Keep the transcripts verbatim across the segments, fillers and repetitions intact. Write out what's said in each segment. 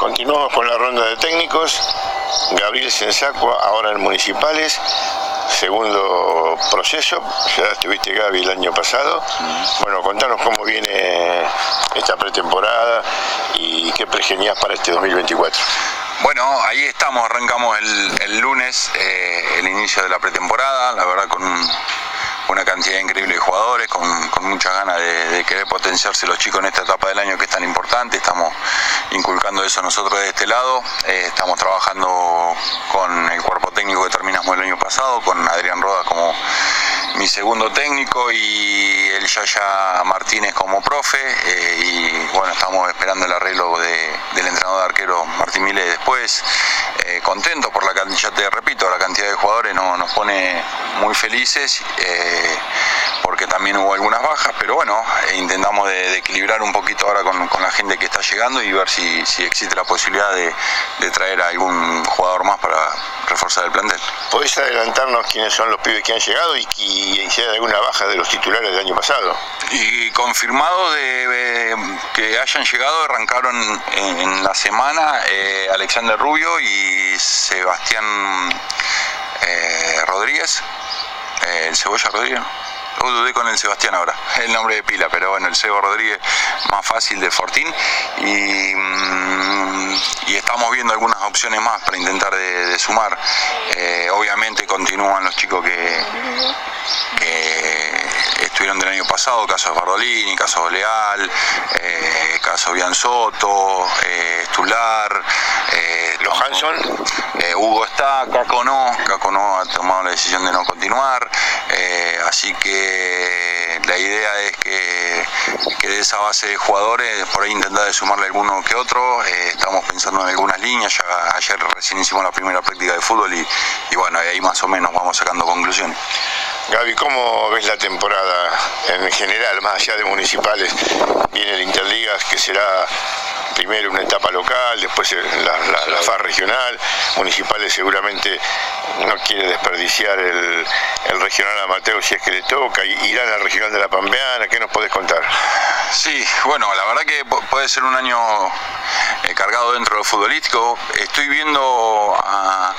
Continuamos con la ronda de técnicos. Gabriel Sensacua, ahora en Municipales, segundo proceso. Ya estuviste, Gaby, el año pasado. Bueno, contanos cómo viene esta pretemporada y qué pregenías para este dos mil veinticuatro. Bueno, ahí estamos, arrancamos el, el lunes, eh, el inicio de la pretemporada, la verdad con un, una cantidad increíble de jugadores, con, con muchas ganas de, de querer potenciarse los chicos en esta etapa del año que es tan importante. Estamos inculcando eso nosotros de este lado, eh, estamos trabajando con el cuerpo técnico que terminamos el año pasado, con Adrián Rodas como mi segundo técnico y el Yaya Martínez como profe, eh, y bueno, estamos esperando el arreglo de, del entrenador de arquero Martín Milei después. Eh, contento por la cantidad, ya te repito, la cantidad de jugadores no, nos pone muy felices, eh, porque también hubo algunas bajas, pero bueno, eh, intentamos de, de equilibrar un poquito ahora con, con la gente que está llegando y ver si, si existe la posibilidad de, de traer a algún jugador más para reforzar el plantel. ¿Podés adelantarnos quiénes son los pibes que han llegado y, y, y si hay alguna baja de los titulares del año pasado? Y confirmado de, de que hayan llegado, arrancaron en, en la semana eh, Alexander Rubio y Sebastián eh, Rodríguez, eh, el Cebolla Rodríguez. Oh, dudé con el Sebastián ahora, el nombre de pila, pero bueno, el Sebo Rodríguez más fácil de Fortín, y, y estamos viendo algunas opciones más para intentar de, de sumar. Eh, obviamente continúan los chicos que, que estuvieron del año pasado, caso de Bardolini, caso de Leal, eh, caso de Bianzotto, eh, Stular, eh, ¿los Hanson? Eh, Hugo está, Caco no, Caco no ha tomado la decisión de no continuar, eh, así que la idea es que, que de esa base de jugadores por ahí intentar de sumarle alguno que otro. Eh, estamos pensando en algunas líneas, ya ayer recién hicimos la primera práctica de fútbol y, y bueno, ahí más o menos vamos sacando conclusiones. Gaby, ¿cómo ves la temporada en general, más allá de Municipales? Viene el Interligas, que será primero una etapa local, después la, la, la fase regional. Municipales seguramente no quiere desperdiciar el, el regional amateur si es que le toca, irán al regional de la Pampeana. ¿Qué nos podés contar? Sí, bueno, la verdad que puede ser un año eh, cargado dentro de lo futbolístico. Estoy viendo a,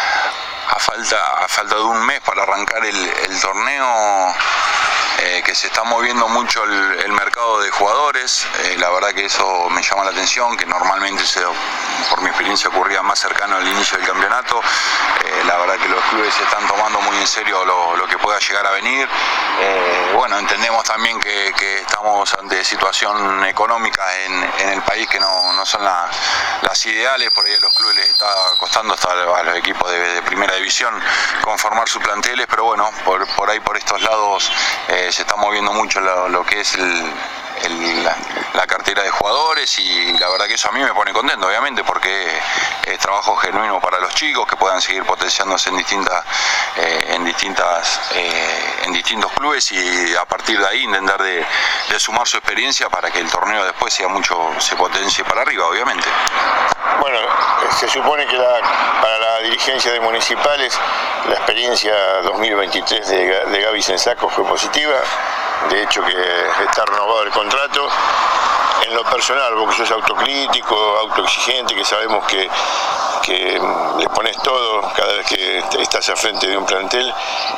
a, falta, a falta de un mes para arrancar el, el torneo, Eh, que se está moviendo mucho el, el mercado de jugadores. Eh, la verdad que eso me llama la atención, que normalmente se, por mi experiencia ocurría más cercano al inicio del campeonato. Eh, la verdad que los clubes se están tomando muy en serio lo, lo que pueda llegar a venir. Eh, bueno, entendemos también que, que estamos ante situación económica en, en el país que no, no son la, las ideales. Por ahí a los clubes les está costando hasta a los equipos de, de primera división conformar sus planteles, pero bueno, por, por ahí por estos lados eh, se está moviendo mucho lo, lo que es el, el, la, la cartera de jugadores, y la verdad que eso a mí me pone contento, obviamente, porque es trabajo genuino para los chicos que puedan seguir potenciándose en distintas eh, en distintas eh, en distintos clubes, y a partir de ahí intentar de, de sumar su experiencia para que el torneo después sea mucho, se potencie para arriba, obviamente. Bueno, se supone que la, para la dirigencia de Municipales la experiencia dos mil veintitrés de, de Gaby Sensacua fue positiva. De hecho, que está renovado el contrato. En lo personal, porque sos autocrítico, autoexigente, que sabemos que, que le pones todo cada vez que estás al frente de un plantel,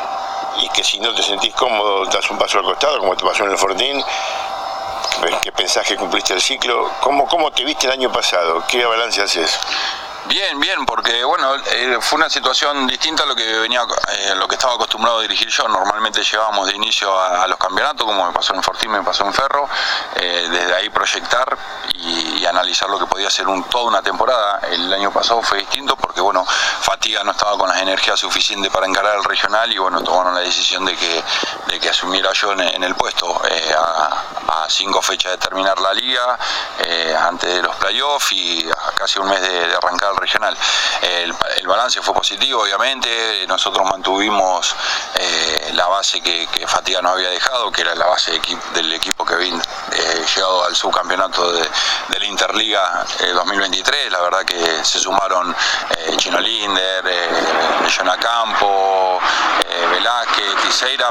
y que si no te sentís cómodo das un paso al costado, como te pasó en el Fortín, que pensás que cumpliste el ciclo. ¿Cómo, cómo te viste el año pasado? ¿Qué balance haces? Bien, bien, porque bueno, eh, fue una situación distinta a lo que venía, eh, lo que estaba acostumbrado a dirigir yo. Normalmente llegábamos de inicio a, a los campeonatos, como me pasó en Fortín, me pasó en Ferro, eh, desde ahí proyectar y, y analizar lo que podía ser un, toda una temporada. El año pasado fue distinto porque bueno, Fatiga no estaba con las energías suficientes para encarar el regional, y bueno, tomaron la decisión de que, de que asumiera yo en, en el puesto eh, a, a cinco fechas de terminar la liga, eh, antes de los playoffs y a casi un mes de, de arrancar el regional. El, el balance fue positivo, obviamente. Nosotros mantuvimos eh, la base que, que Fatiga nos había dejado, que era la base de equipo, del equipo que había eh, llegado al subcampeonato de, de la Interliga eh, dos mil veintitrés. La verdad que se sumaron eh, Chino Linder, eh, Jonah Campo, eh, Velázquez, Tiseira, pero para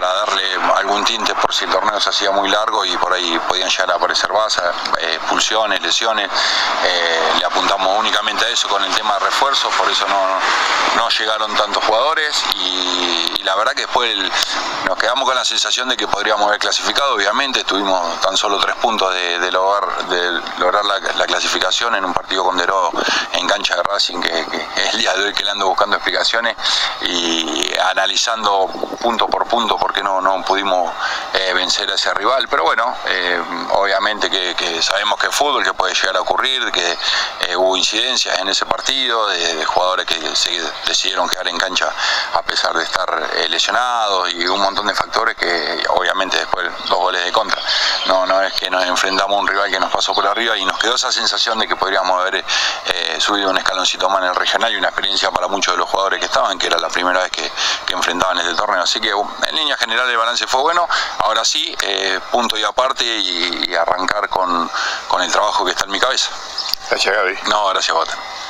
para darle algún tinte por si el torneo se hacía muy largo y por ahí podían llegar a aparecer bajas, eh, expulsiones, lesiones. Eh, le apuntamos únicamente a eso con el tema de refuerzos, por eso no, no llegaron tantos jugadores y, y la verdad que después el, nos quedamos con la sensación de que podríamos haber clasificado. Obviamente estuvimos tan solo tres puntos de, de lograr, de lograr la, la clasificación en un partido con Deró en cancha de Racing, que, que es el día de hoy que le ando buscando explicaciones y analizando punto por punto por qué no, no pudimos eh, vencer a ese rival. Pero bueno, eh, obviamente que, que sabemos que es fútbol, que puede llegar a ocurrir, que eh, hubo incidencias en ese partido de, de jugadores que se decidieron quedar en cancha a pesar de estar eh, lesionados y un montón de factores que obviamente después dos goles de contra. No, no es que nos enfrentamos a un rival que nos pasó por arriba y nos quedó esa sensación de que podríamos haber eh, subido un escaloncito más en el regional, y una experiencia para muchos de los jugadores que estaban, que era la primera vez que, que enfrentaban este torneo. Así que en línea general el balance fue bueno. Ahora sí, eh, punto y aparte y, y arrancar con, con el trabajo que está en mi cabeza. Gracias, Gaby. No, gracias a vos.